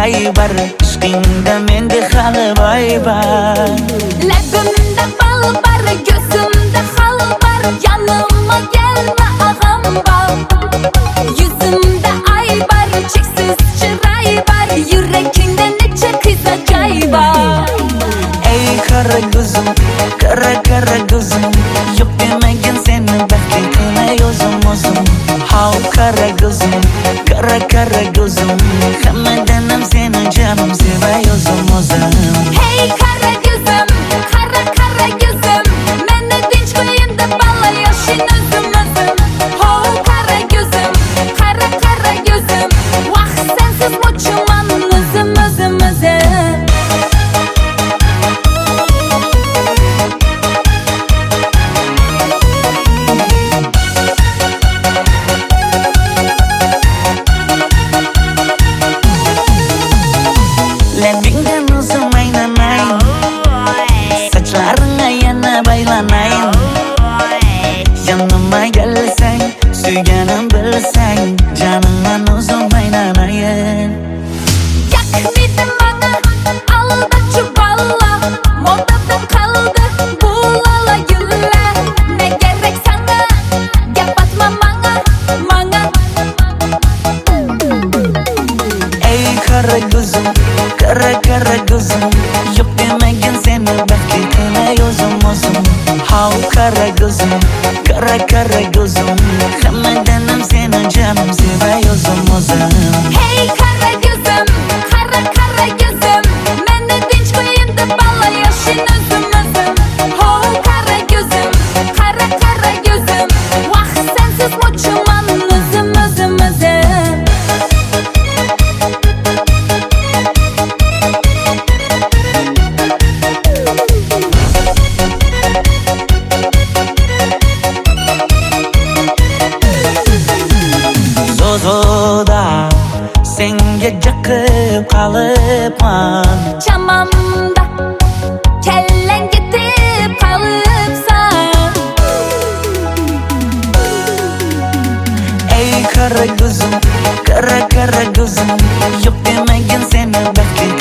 aybar ishqingda menda hali boy bar. Labimda bal bar, gözümde hal bar, yanıma gelme ağam bar. Yüzümde ay bar, çeksiz çıray bar, yüreğinde neçe kız acay bar. Ey kara gözüm, kara gözüm, yok demegin seni belki kılay özüm. Hav kara gözüm, kara gözüm, hammadanam seni canım sevay özüm. Hey kara gözüm, kara gözüm, meni dinç koyun da bala yaşın özüm. Hav kara gözüm, kara gözüm, vah sensiz muçuman özüm. Labingdan uzun aylanayın, saçlarına yana baylanayın. Yanıma gelsen, suyganım bilsen, canımdan uzun aylanayın. Yak dedim bana, alda çuballa, modadan kaldı bu lala gülle. Ne gerek sana, yapatma bana. Ey kara gözüm, kara gözüm, yok demegin seni belki kılay özüm. Hav kara gözüm, kara gözüm, hammadanam seni canım sevay özüm. Hey kara gözüm, kara gözüm, meni dinç koyun da bala yaşın özüm. Hav kara gözüm, kara gözüm, vah sensiz muçuman özüm. Zozoda senga jaqib qalıpman, Chamamda kellen gitip kalıpsan. ey kara gözüm, kara gözüm, yok demegin seni belki